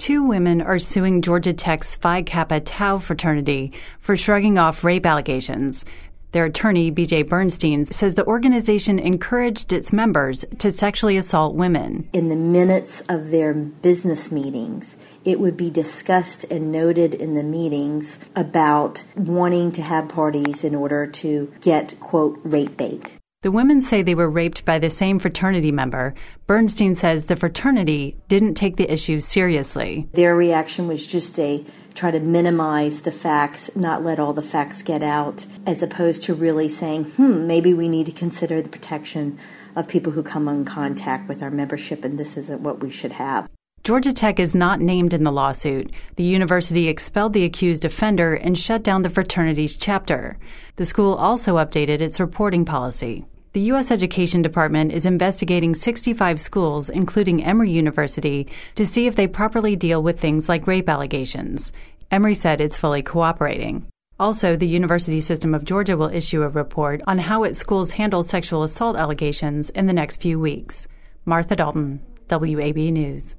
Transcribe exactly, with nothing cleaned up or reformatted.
Two women are suing Georgia Tech's Phi Kappa Tau fraternity for shrugging off rape allegations. Their attorney, B J Bernstein, says the organization encouraged its members to sexually assault women. In the minutes of their business meetings, it would be discussed and noted in the meetings about wanting to have parties in order to get, quote, rape bait. The women say they were raped by the same fraternity member. Bernstein says the fraternity didn't take the issue seriously. Their reaction was just a try to minimize the facts, not let all the facts get out, as opposed to really saying, hmm, maybe we need to consider the protection of people who come in contact with our membership, and this isn't what we should have. Georgia Tech is not named in the lawsuit. The university expelled the accused offender and shut down the fraternity's chapter. The school also updated its reporting policy. The U S Education Department is investigating sixty-five schools, including Emory University, to see if they properly deal with things like rape allegations. Emory said it's fully cooperating. Also, the University System of Georgia will issue a report on how its schools handle sexual assault allegations in the next few weeks. Martha Dalton, W A B News.